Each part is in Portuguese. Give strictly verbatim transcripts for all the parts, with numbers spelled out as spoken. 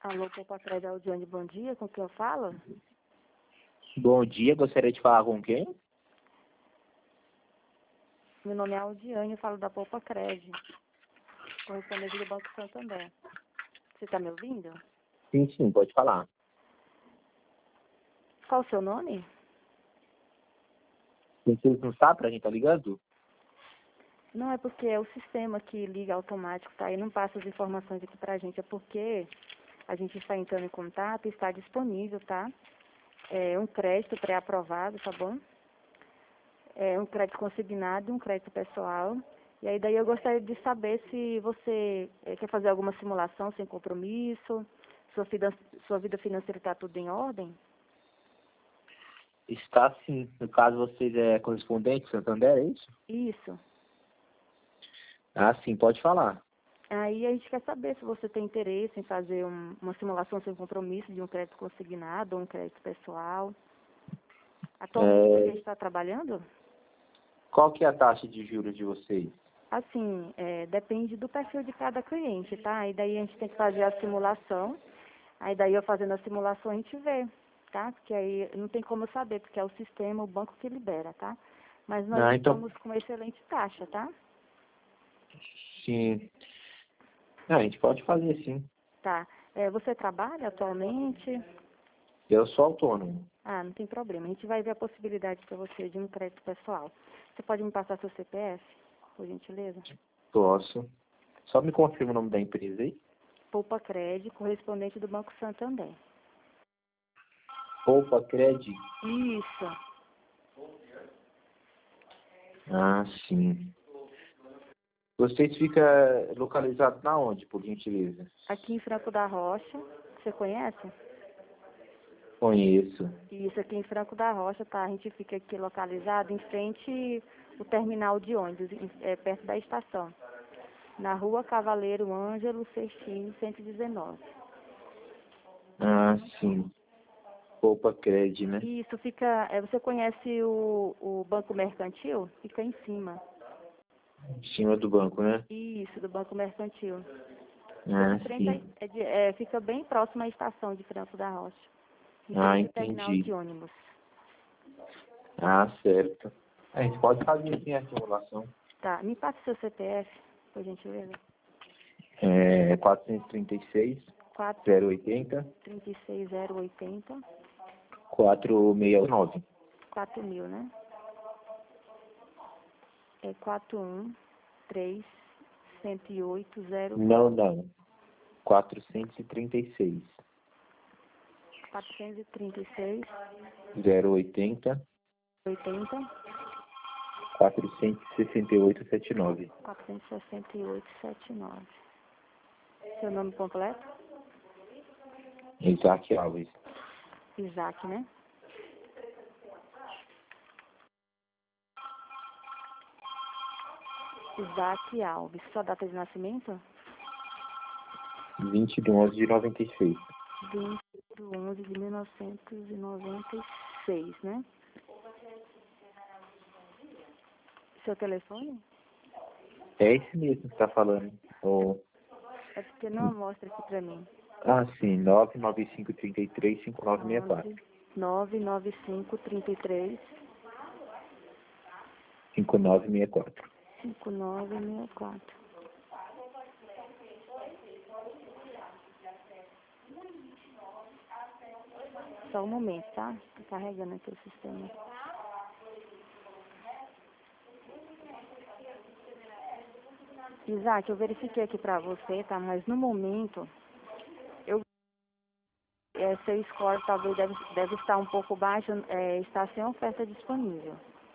Alô, Popacred Audione, bom dia, com quem eu falo? Bom dia, gostaria de falar com quem? Meu nome é Audiane, eu falo da Popacred, correspondente do Banco Santander. Você está me ouvindo? Sim, sim, pode falar. Qual o seu nome? Vocês não sabem pra quem tá ligando? Não, é porque é o sistema que liga automático, tá? E não passa as informações aqui pra gente, é porque a gente está entrando em contato e está disponível, tá? É um crédito pré-aprovado, tá bom? É um crédito consignado e um crédito pessoal. E aí daí eu gostaria de saber se você eh, quer fazer alguma simulação sem compromisso, sua vida, sua vida financeira está tudo em ordem? Está sim. No caso, vocês é correspondente Santander, é isso? Isso. Ah, sim, pode falar. Aí a gente quer saber se você tem interesse em fazer um, uma simulação sem compromisso de um crédito consignado ou um crédito pessoal. Atualmente É, você está trabalhando? qual que é a taxa de juros de vocês? Assim, é, depende do perfil de cada cliente, tá? E daí a gente tem que fazer a simulação. Aí daí eu fazendo a simulação a gente vê, tá? Porque aí não tem como eu saber, porque é o sistema, o banco que libera, tá? Mas nós Ah, então, estamos com uma excelente taxa, tá? sim. Ah, a gente pode fazer sim. Tá. É, você trabalha atualmente? Eu sou autônomo. Ah, não tem problema. A gente vai ver a possibilidade para você de um crédito pessoal. Você pode me passar seu C P F, por gentileza? Posso. Só me confirma o nome da empresa aí. Poupa Crédito, correspondente do Banco Santander. Poupa Cred. Isso. Ah, sim. Vocês ficam localizados na onde, por gentileza? Aqui em Franco da Rocha, você conhece? Conheço. Isso, aqui em Franco da Rocha, tá? A gente fica aqui localizado em frente ao terminal de ônibus, em- é, perto da estação. Na rua Cavaleiro Ângelo Sextino, cento e dezenove. Ah, sim. Poupa Cred, né? Isso, fica... é, você conhece o, o Banco Mercantil? Fica em cima. Em cima do banco, né? Isso, do Banco Mercantil. Fica, de Ah, frente a- sim. é de- é, fica bem próximo à estação de Franco da Rocha. Em Ah, frente ao terminal entendi. de ônibus. Ah, certo. A gente pode fazer sim a simulação. Tá, me passa seu C P F, por gentileza. É quatrocentos e trinta e seis, quatro zero oitenta, trinta e seis zero oitenta. quatrocentos e sessenta e nove. quatro mil, né? É quatro um três um zero oito zero Não, não. quatrocentos e trinta e seis, quatrocentos e trinta e seis zero oitenta, oitenta quatrocentos e sessenta e oito, setenta e nove. quatrocentos e sessenta e oito setenta e nove. Seu nome completo? Isaac Alves. Isaac, né? Isaac Alves. Sua data de nascimento? vinte de onze de noventa e seis. vinte de onze de mil novecentos e noventa e seis, né? Seu telefone? É esse mesmo que está falando. O... É porque não mostra aqui pra mim. Ah, sim. nove nove cinco três três, cinco nove seis quatro. nove nove cinco trinta e três cinco nove seis quatro. cinco nove seis quatro. Só um momento, tá? Tô carregando aqui o sistema. Isaac, eu verifiquei aqui pra você, tá? Mas no momento, eu, é, seu score talvez deve, deve estar um pouco baixo, é, está sem oferta disponível.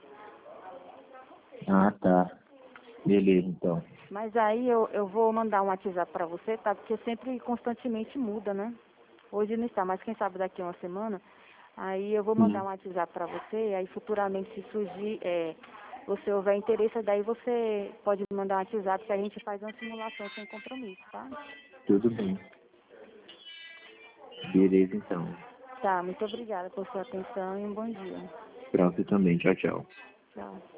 Ah, tá. Beleza, então. Mas aí eu, eu vou mandar um WhatsApp pra você, tá? Porque sempre constantemente muda, né? Hoje não está, mas quem sabe daqui a uma semana. Aí eu vou mandar um Sim. WhatsApp pra você, aí futuramente se surgir, é, você houver interesse, daí você pode me mandar um WhatsApp que a gente faz uma simulação sem compromisso, tá? Tudo bem. Beleza, então. Tá, muito obrigada por sua atenção e um bom dia. Pra você também. Tchau, tchau. Tchau.